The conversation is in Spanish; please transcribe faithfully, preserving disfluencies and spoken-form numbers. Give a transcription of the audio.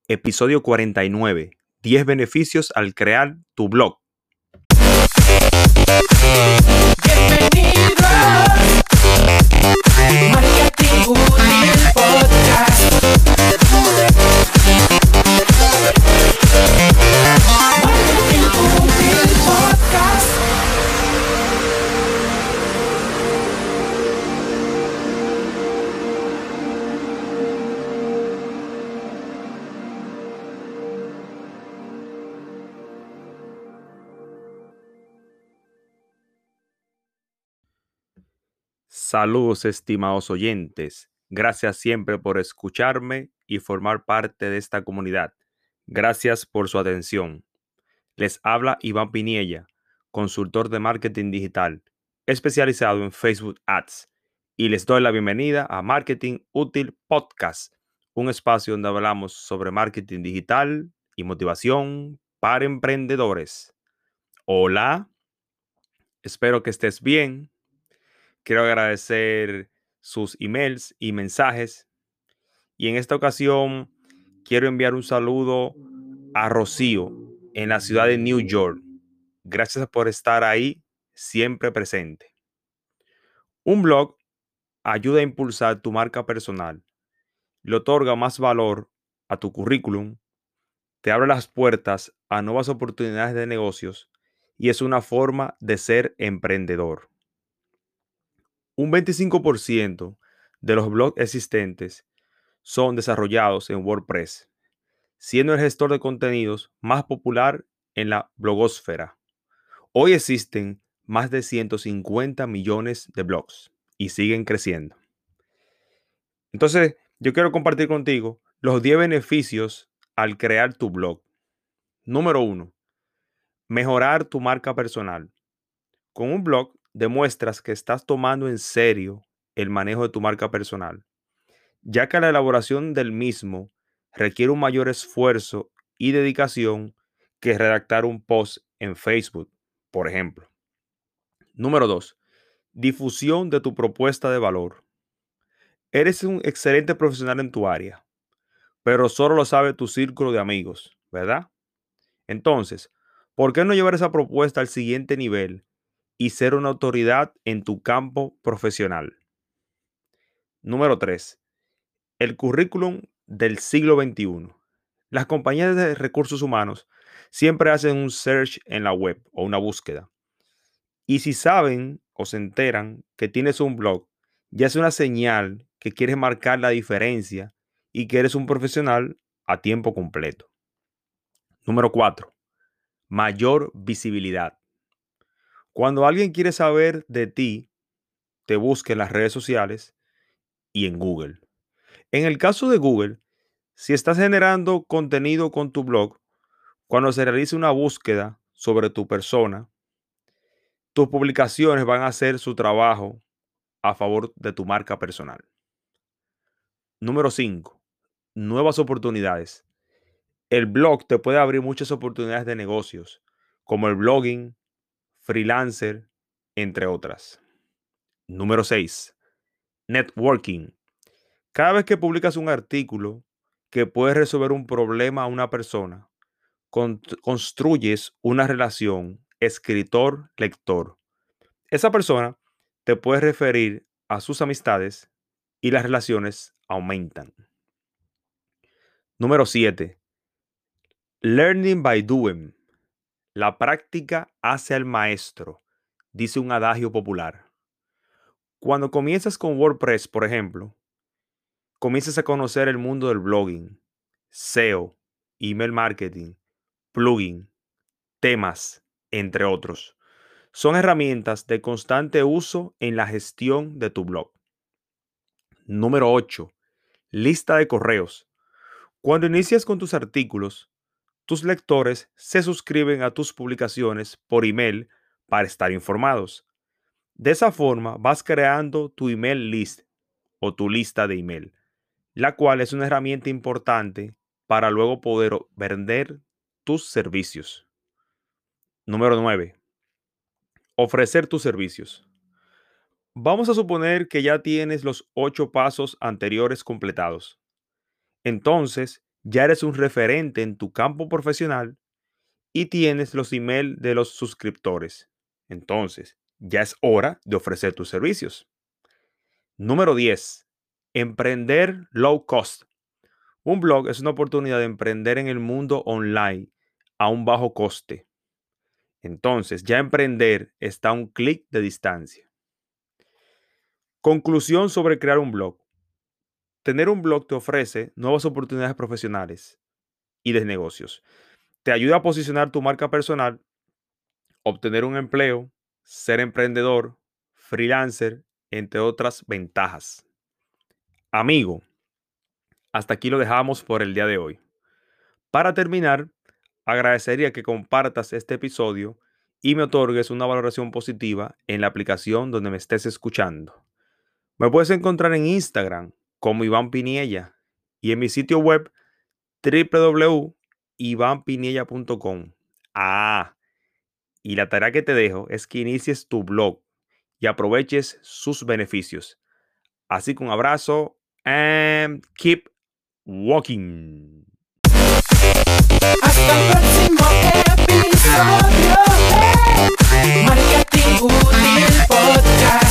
Episodio cuarenta y nueve. diez beneficios al crear tu blog. Bienvenidos Marketing Útil Podcast. Marketing Útil Podcast. Saludos, estimados oyentes. Gracias siempre por escucharme y formar parte de esta comunidad. Gracias por su atención. Les habla Iván Piniella, consultor de marketing digital, especializado en Facebook Ads, y les doy la bienvenida a Marketing Útil Podcast, un espacio donde hablamos sobre marketing digital y motivación para emprendedores. Hola, espero que estés bien. Quiero agradecer sus emails y mensajes. Y en esta ocasión quiero enviar un saludo a Rocío en la ciudad de New York. Gracias por estar ahí, siempre presente. Un blog ayuda a impulsar tu marca personal, le otorga más valor a tu currículum, te abre las puertas a nuevas oportunidades de negocios y es una forma de ser emprendedor. Un veinticinco por ciento de los blogs existentes son desarrollados en WordPress, siendo el gestor de contenidos más popular en la blogosfera. Hoy existen más de ciento cincuenta millones de blogs y siguen creciendo. Entonces, yo quiero compartir contigo los diez beneficios al crear tu blog. Número uno, mejorar tu marca personal. Con un blog demuestras que estás tomando en serio el manejo de tu marca personal, ya que la elaboración del mismo requiere un mayor esfuerzo y dedicación que redactar un post en Facebook, por ejemplo. Número dos, difusión de tu propuesta de valor. Eres un excelente profesional en tu área, pero solo lo sabe tu círculo de amigos, ¿verdad? Entonces, ¿por qué no llevar esa propuesta al siguiente nivel y ser una autoridad en tu campo profesional? Número tres, el currículum del siglo veintiuno. Las compañías de recursos humanos siempre hacen un search en la web o una búsqueda. Y si saben o se enteran que tienes un blog, ya es una señal que quieres marcar la diferencia y que eres un profesional a tiempo completo. Número cuatro, mayor visibilidad. Cuando alguien quiere saber de ti, te busca en las redes sociales y en Google. En el caso de Google, si estás generando contenido con tu blog, cuando se realice una búsqueda sobre tu persona, tus publicaciones van a hacer su trabajo a favor de tu marca personal. Número cinco, nuevas oportunidades. El blog te puede abrir muchas oportunidades de negocios, como el blogging, freelancer, entre otras. Número seis, networking. Cada vez que publicas un artículo que puede resolver un problema a una persona, con- construyes una relación escritor-lector. Esa persona te puede referir a sus amistades y las relaciones aumentan. Número siete, learning by doing. La práctica hace al maestro, dice un adagio popular. Cuando comienzas con WordPress, por ejemplo, comienzas a conocer el mundo del blogging, S E O, email marketing, plugin, temas, entre otros. Son herramientas de constante uso en la gestión de tu blog. Número ocho, lista de correos. Cuando inicias con tus artículos, tus lectores se suscriben a tus publicaciones por email para estar informados. De esa forma vas creando tu email list o tu lista de email, la cual es una herramienta importante para luego poder vender tus servicios. Número nueve, ofrecer tus servicios. Vamos a suponer que ya tienes los ocho pasos anteriores completados. Entonces, Ya eres un referente en tu campo profesional y tienes los emails de los suscriptores. Entonces, ya es hora de ofrecer tus servicios. Número diez. Emprender low cost. Un blog es una oportunidad de emprender en el mundo online a un bajo coste. Entonces, ya emprender está a un clic de distancia. Conclusión sobre crear un blog. Tener un blog te ofrece nuevas oportunidades profesionales y de negocios. Te ayuda a posicionar tu marca personal, obtener un empleo, ser emprendedor, freelancer, entre otras ventajas. Amigo, hasta aquí lo dejamos por el día de hoy. Para terminar, agradecería que compartas este episodio y me otorgues una valoración positiva en la aplicación donde me estés escuchando. Me puedes encontrar en Instagram como Iván Piniella y en mi sitio web w w w punto iván piniella punto com. Ah, y la tarea que te dejo es que inicies tu blog y aproveches sus beneficios. Así que un abrazo and keep walking. Hasta el próximo episodio de Marketing Útil Podcast.